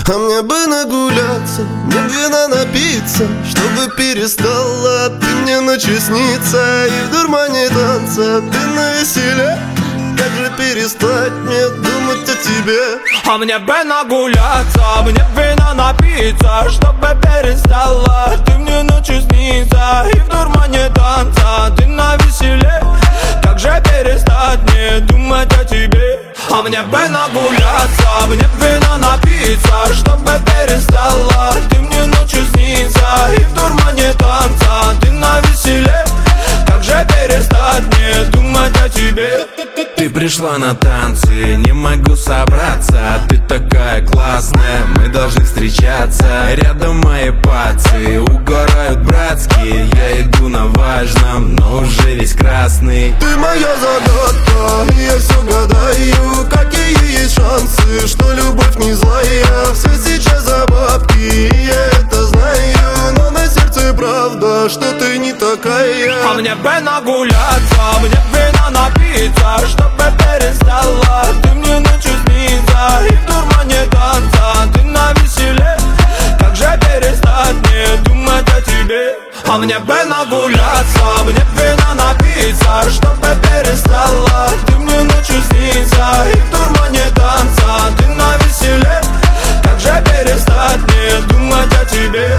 А мне бы нагуляться, мне вина напиться, чтобы перестала ты мне ночью сниться. И в дурмане танца ты навеселе. Как же перестать мне думать о тебе? А мне бы нагуляться, мне вина напиться, чтобы перестала ты мне ночью сниться. И в дурмане танца ты навеселе. Как же перестать мне думать о тебе? А мне бы нагуляться, мне вина напиться, чтобы перестала ты мне ночью сниться. И в дурмане танца ты навеселе. Как же перестать мне думать о тебе? Ты пришла на танцы, не могу собраться. Ты такая классная, мы должны встречаться. Рядом мои пацы угорают братские. Я иду на важном, но уже весь красный. Ты моя загадка, и я все гадаю. Какие есть шансы, что любовь не злая? Все сейчас за бабки, и я это знаю. Но на сердце правда, что ты не такая. А мне бы нагуляться, мне вина напиться, чтобы перестала ты мне ночью сниться. И в дурмане танца ты навеселе. Как же перестать мне думать о тебе? А мне бы нагуляться, мне вина напиться, чтобы перестала ты мне ночью сниться. И в дурмане танца ты навеселе. Как же перестать мне думать о тебе?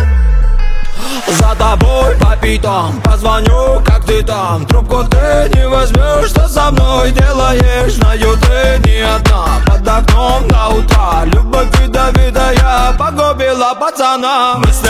За тобой по пятам позвоню, как ты там. Трубку ты не возьмешь, что со мной делаешь? Знаю, ты не одна, под окном до утра. Любовь ядовитая погубила пацана. Мысли,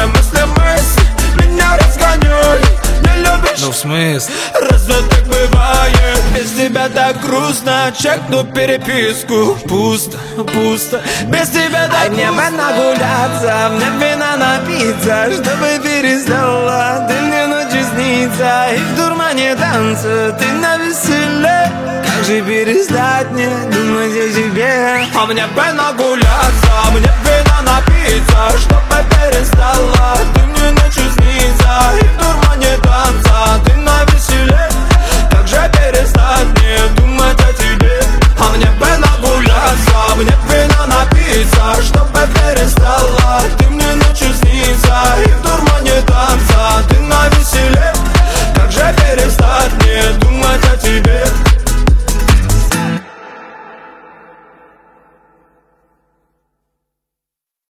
меня разгоняй. Не любишь? Ну в смысле? Разве так бывает? Без тебя так грустно. Чекну переписку. Пусто, без тебя так грустно. Мне бы нагуляться, мне вина напиться, чтобы перестала ты мне ночью сниться. И в дурмане танца ты навеселе. Как же перестать мне думать о тебе? А мне бы нагуляться, мне вина напиться, чтобы перестала ты мне ночью сниться. И в дурмане танца ты